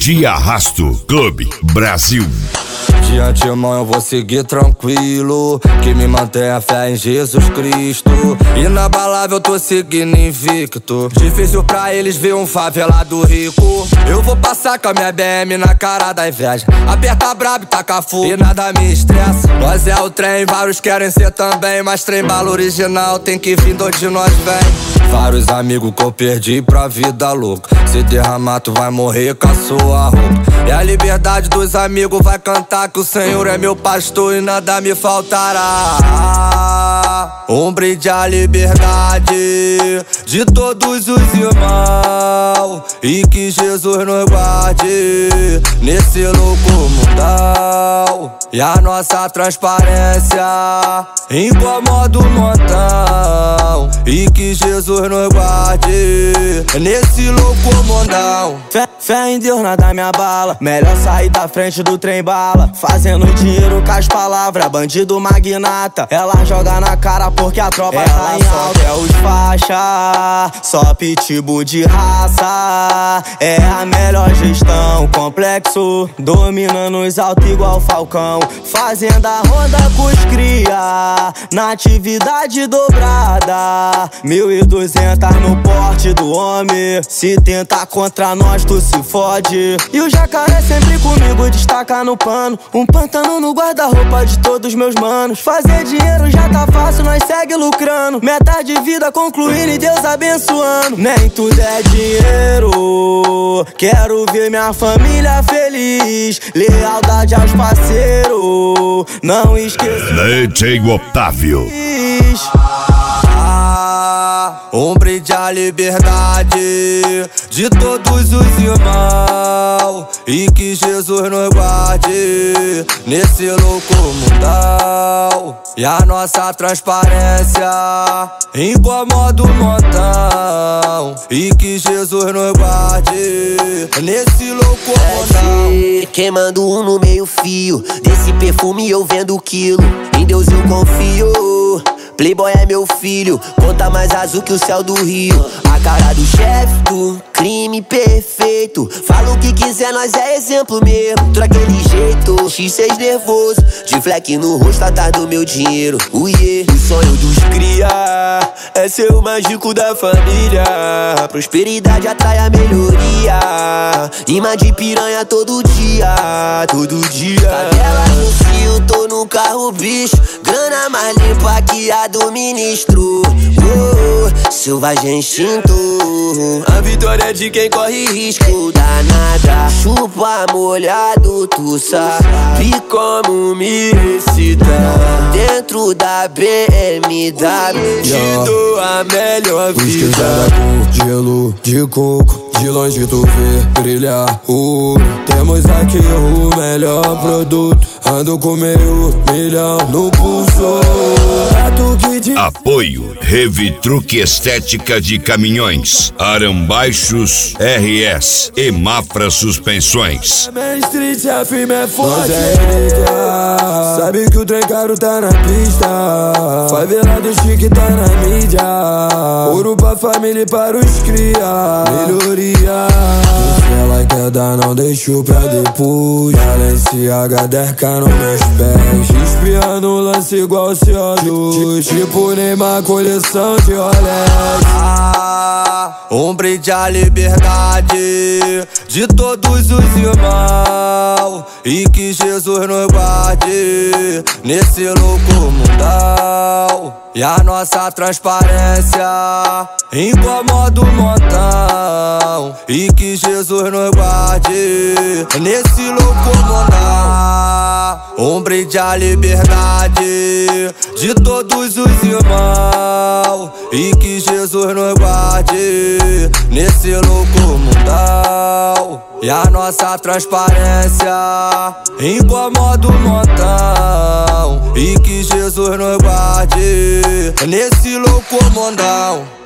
De Arrasto Clube Brasil. De antemão eu vou seguir tranquilo, que me mantém a fé em Jesus Cristo. Inabalável eu tô seguindo invicto. Difícil pra eles ver um favelado rico. Eu vou passar com a minha BM na cara da inveja. Aperta brabo e taca fogo e nada me estressa. Nós é o trem, vários querem ser também, mas trem bala original tem que vir de onde nós vem. Vários amigos que eu perdi pra vida louca. Se derramar tu vai morrer com a sua roupa. E a liberdade dos amigos vai cantar que o Senhor é meu pastor e nada me faltará. Um brinde à liberdade de todos os irmãos, e que Jesus nos guarde nesse louco mundão. E a nossa transparência incomoda o montão, e que Jesus nos guarde nesse louco mundão. Fé em Deus, nada me abala. Melhor sair da frente do trem bala, fazendo dinheiro com as palavras. Bandido magnata, ela joga na cara porque a tropa tá em alta. É os faixa, só pitbull de raça. É a melhor gestão, complexo, dominando os altos igual Falcão. Fazenda ronda com os cria, na atividade dobrada. 1.200 no porte do homem. Se tentar contra nós, tu se fode. E o jacaré sempre comigo, destaca no pano. Um pantano no guarda-roupa de todos meus manos. Fazer dinheiro já tá fácil, nós segue lucrando. Meta de vida concluindo e Deus abençoando. Nem tudo é dinheiro, quero ver minha família feliz. Lealdade aos parceiros, não esqueço. DJ Otávio. Um brinde à liberdade de todos os irmãos, e que Jesus nos guarde nesse louco mundão. E a nossa transparência incomoda o montão, e que Jesus nos guarde nesse louco mundão. Queimando um no meio fio, desse perfume eu vendo quilo. Em Deus eu confio, Playboy é meu filho, conta mais azul que o céu do Rio. A cara do chefe do crime perfeito, fala o que quiser, nós é exemplo mesmo. Daquele jeito, X6 nervoso, de fleck no rosto atrás do meu dinheiro. O sonho dos cria é ser o mágico da família. Prosperidade atrai a melhoria, imã de piranha todo dia, todo dia. Favela no cio, tô no carro bicho, grana mais limpa que a do ministro. Selvagem instinto, a vitória é de quem corre risco. Danada, chupa molhado, tu sabe como me excitar. Dentro da BMW te dou a melhor vida. Gelo de coco, de longe tu vê brilhar o ouro. Temos aqui o melhor produto, ando com meio milhão no pulso. Apoio Revitruque Estética de Caminhões, Arambaixos RS e Mafra Suspensões. Main Street, a firma é forte. Sabe que o trem caro tá na pista. Favelado chique tá na mídia. Ouro pra família e para os cria. Melhoria. Se ela quer dar, não deixo pra depois. Balenciaga 10K nos meus pés. Espiando um lance igual CO2, tipo Neymar, coleção de Rolex. Um brinde à liberdade de todos os irmãos, e que Jesus nos guarde nesse louco mundão. E a nossa transparência incomoda o montão, e que Jesus nos guarde nesse louco mundão. Um brinde à liberdade de todos os irmãos, e que Jesus nos guarde nesse louco mundão. E a nossa transparência incomoda o montão, e que Jesus nos guarde nesse louco mundão.